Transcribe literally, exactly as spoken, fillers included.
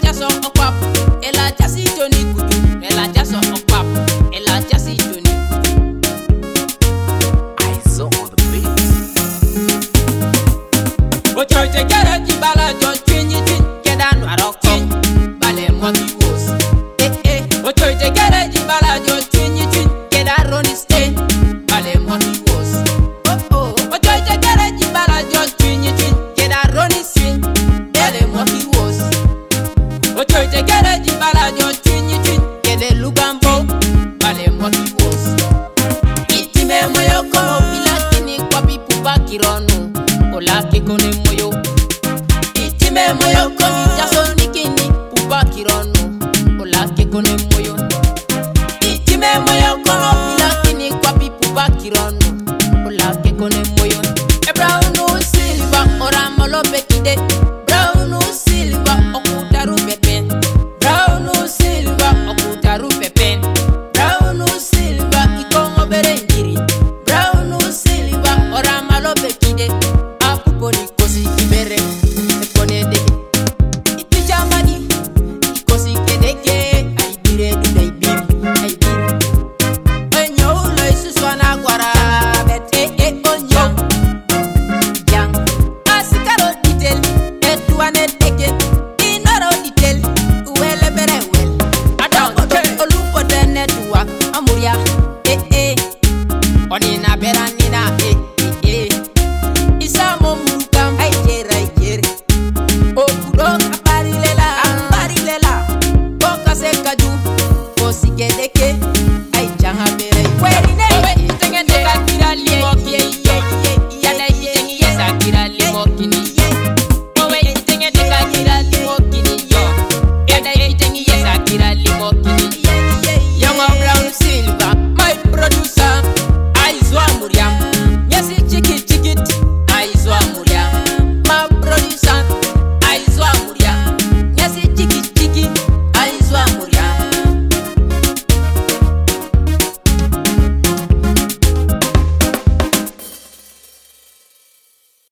jaso okpap, ela jasi Johnny Kudu, ela jaso okpap, ela jasi Johnny Kudu. I saw on the beat. Ocho te kere jibala jo twinyi twin, keda no arokin, bale moki wos. Eh eh, ocho te kere jibala jo twinyi twin, keda Ronnie Stain, bale moki wos. Oh oh, ocho te kere jibala jo twinyi twin, keda Ronnie Swing, bale moki wos. Ocho te kere jibala jo